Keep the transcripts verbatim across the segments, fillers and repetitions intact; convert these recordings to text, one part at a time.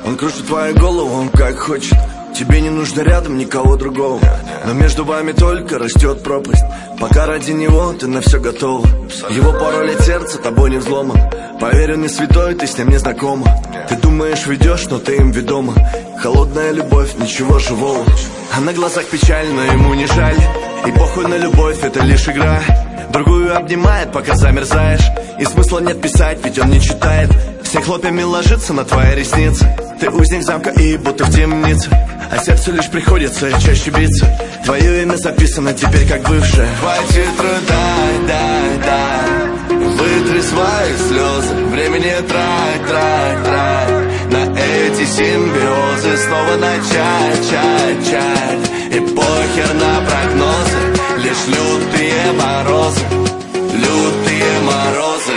Он кружит твою голову, он как хочет. Тебе не нужно рядом никого другого, но между вами только растет пропасть. Пока ради него ты на все готова. Его пароль от сердца тобой не взломан. Поверь, он не святой, ты с ним не знакома. Ты думаешь, ведешь, но ты им ведома. Холодная любовь, ничего живого. А на глазах печаль, но ему не жаль. И похуй на любовь, это лишь игра. Другую обнимает, пока замерзаешь. И смысла нет писать, ведь он не читает. Все хлопьями ложится на твои ресницы. Ты узник замка и будто в темнице. А сердцу лишь приходится чаще биться. Твое имя записано теперь как бывшее. Хватит рыдать, дай, дай. Вытри свои слезы. Времени трать, трать, трать. На эти симбиозы снова начать, чать, чать. И похер на прогнозы. Лишь лютые морозы. Лютые морозы.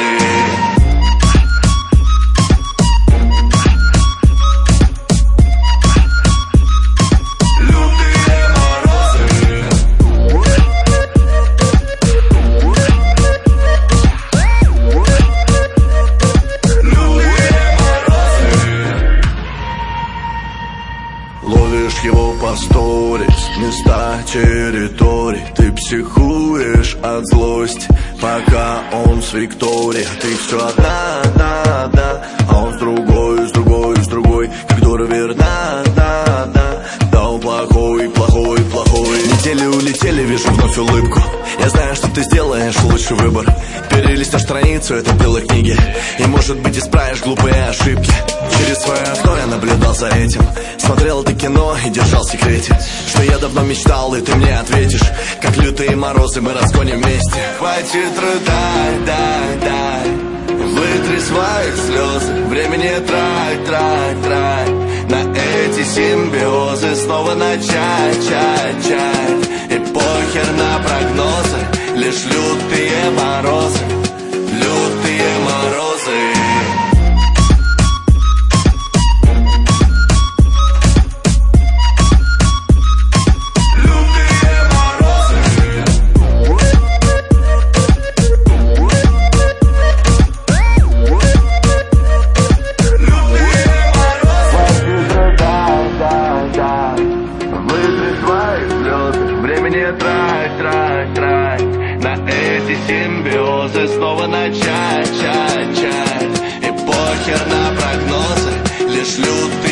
Ловишь его по сторис, места, территорий. Ты психуешь от злости, пока он с Викторией. Ты все одна, одна, одна, а он с другой, с другой, с другой. Как дура верна, да, да. Да он плохой, плохой, плохой. Недели улетели, вижу вновь улыбку. Я знаю, что ты сделаешь лучший выбор. Перелистнешь страницу этой белой книги и, может быть, исправишь глупые ошибки. Через свое окно я наблюдал за этим. Смотрел ты кино и держал в секрете, что я давно мечтал, и ты мне ответишь. Как лютые морозы мы разгоним вместе. Хватит рыдать, дай, дай. Вытри свои слезы. Времени трать, трать, трать. На эти симбиозы снова начать, чать, чать. И похер на прогнозы. Лишь лютые морозы. Лютые морозы. Трать, трать, трать. На эти симбиозы снова начать, чать, чать. И похер на прогнозы. Лишь лютые